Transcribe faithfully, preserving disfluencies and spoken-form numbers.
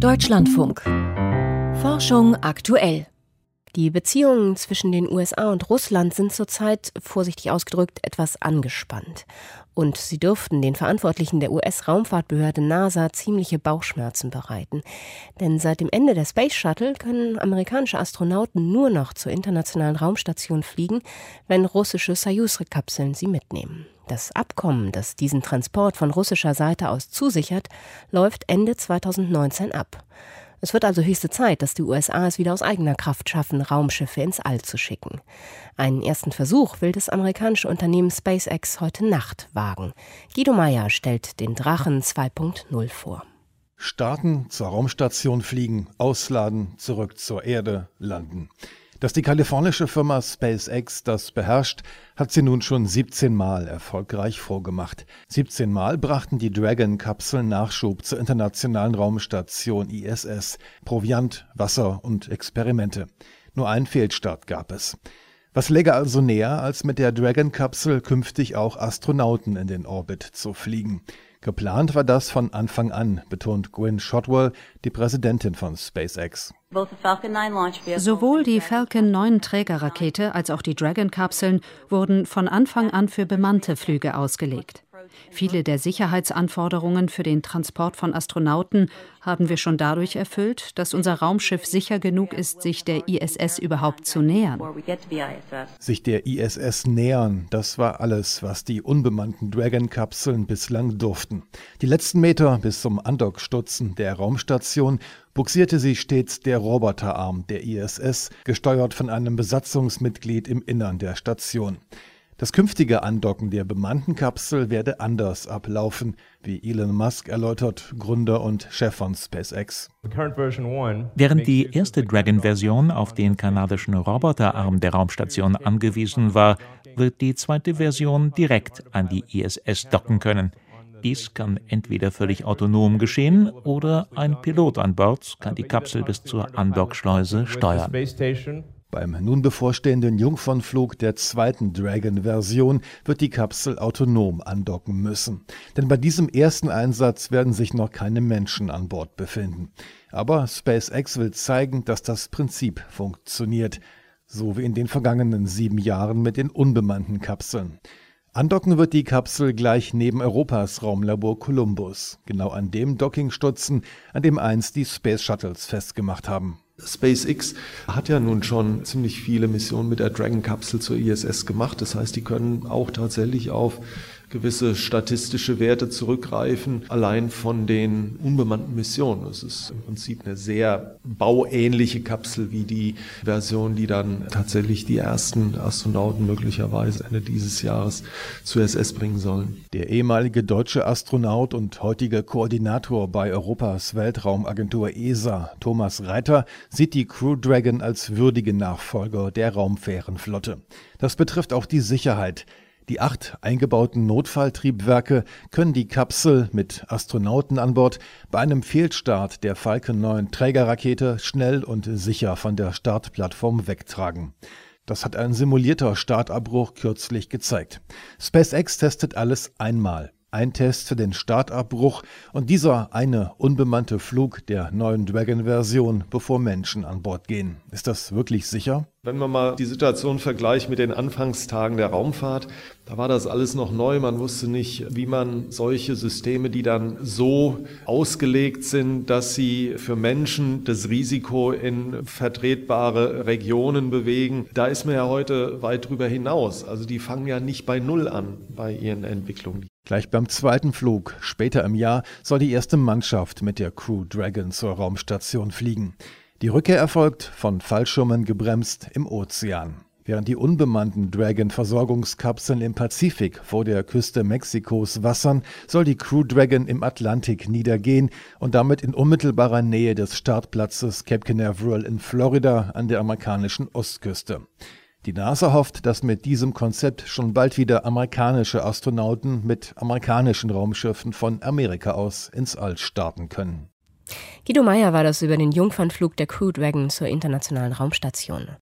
Deutschlandfunk. Forschung aktuell. Die Beziehungen zwischen den U S A und Russland sind zurzeit, vorsichtig ausgedrückt, etwas angespannt. Und sie dürften den Verantwortlichen der U S-Raumfahrtbehörde NASA ziemliche Bauchschmerzen bereiten. Denn seit dem Ende der Space Shuttle können amerikanische Astronauten nur noch zur internationalen Raumstation fliegen, wenn russische Sojus-Kapseln sie mitnehmen. Das Abkommen, das diesen Transport von russischer Seite aus zusichert, läuft Ende zweitausendneunzehn ab. Es wird also höchste Zeit, dass die U S A es wieder aus eigener Kraft schaffen, Raumschiffe ins All zu schicken. Einen ersten Versuch will das amerikanische Unternehmen SpaceX heute Nacht wagen. Guido Meyer stellt den Drachen zwei Punkt null vor. Starten, zur Raumstation fliegen, ausladen, zurück zur Erde, landen. Dass die kalifornische Firma SpaceX das beherrscht, hat sie nun schon siebzehn Mal erfolgreich vorgemacht. siebzehn Mal brachten die Dragon-Kapseln Nachschub zur internationalen Raumstation I S S. Proviant, Wasser und Experimente. Nur einen Fehlstart gab es. Was läge also näher, als mit der Dragon-Kapsel künftig auch Astronauten in den Orbit zu fliegen? Geplant war das von Anfang an, betont Gwynne Shotwell, die Präsidentin von SpaceX. Sowohl die Falcon neun Trägerrakete als auch die Dragon-Kapseln wurden von Anfang an für bemannte Flüge ausgelegt. Viele der Sicherheitsanforderungen für den Transport von Astronauten haben wir schon dadurch erfüllt, dass unser Raumschiff sicher genug ist, sich der I S S überhaupt zu nähern. Sich der I S S nähern, das war alles, was die unbemannten Dragon-Kapseln bislang durften. Die letzten Meter bis zum Andockstutzen der Raumstation bugsierte sie stets der Roboterarm der I S S, gesteuert von einem Besatzungsmitglied im Innern der Station. Das künftige Andocken der bemannten Kapsel werde anders ablaufen, wie Elon Musk erläutert, Gründer und Chef von SpaceX. Während die erste Dragon-Version auf den kanadischen Roboterarm der Raumstation angewiesen war, wird die zweite Version direkt an die I S S docken können. Dies kann entweder völlig autonom geschehen oder ein Pilot an Bord kann die Kapsel bis zur Andockschleuse steuern. Beim nun bevorstehenden Jungfernflug der zweiten Dragon-Version wird die Kapsel autonom andocken müssen. Denn bei diesem ersten Einsatz werden sich noch keine Menschen an Bord befinden. Aber SpaceX will zeigen, dass das Prinzip funktioniert. So wie in den vergangenen sieben Jahren mit den unbemannten Kapseln. Andocken wird die Kapsel gleich neben Europas Raumlabor Columbus, genau an dem Dockingstutzen, an dem einst die Space Shuttles festgemacht haben. SpaceX hat ja nun schon ziemlich viele Missionen mit der Dragon-Kapsel zur I S S gemacht. Das heißt, die können auch tatsächlich auf gewisse statistische Werte zurückgreifen, allein von den unbemannten Missionen. Es ist im Prinzip eine sehr bauähnliche Kapsel wie die Version, die dann tatsächlich die ersten Astronauten möglicherweise Ende dieses Jahres zur I S S bringen sollen. Der ehemalige deutsche Astronaut und heutige Koordinator bei Europas Weltraumagentur E S A, Thomas Reiter, sieht die Crew Dragon als würdigen Nachfolger der Raumfährenflotte. Das betrifft auch die Sicherheit. Die acht eingebauten Notfalltriebwerke können die Kapsel mit Astronauten an Bord bei einem Fehlstart der Falcon neun Trägerrakete schnell und sicher von der Startplattform wegtragen. Das hat ein simulierter Startabbruch kürzlich gezeigt. SpaceX testet alles einmal. Ein Test für den Startabbruch und dieser eine unbemannte Flug der neuen Dragon-Version, bevor Menschen an Bord gehen. Ist das wirklich sicher? Wenn man mal die Situation vergleicht mit den Anfangstagen der Raumfahrt, da war das alles noch neu. Man wusste nicht, wie man solche Systeme, die dann so ausgelegt sind, dass sie für Menschen das Risiko in vertretbare Regionen bewegen. Da ist man ja heute weit drüber hinaus. Also die fangen ja nicht bei Null an bei ihren Entwicklungen. Gleich beim zweiten Flug, später im Jahr, soll die erste Mannschaft mit der Crew Dragon zur Raumstation fliegen. Die Rückkehr erfolgt, von Fallschirmen gebremst, im Ozean. Während die unbemannten Dragon-Versorgungskapseln im Pazifik vor der Küste Mexikos wassern, soll die Crew Dragon im Atlantik niedergehen und damit in unmittelbarer Nähe des Startplatzes Cape Canaveral in Florida an der amerikanischen Ostküste. Die NASA hofft, dass mit diesem Konzept schon bald wieder amerikanische Astronauten mit amerikanischen Raumschiffen von Amerika aus ins All starten können. Guido Meyer war das über den Jungfernflug der Crew Dragon zur internationalen Raumstation.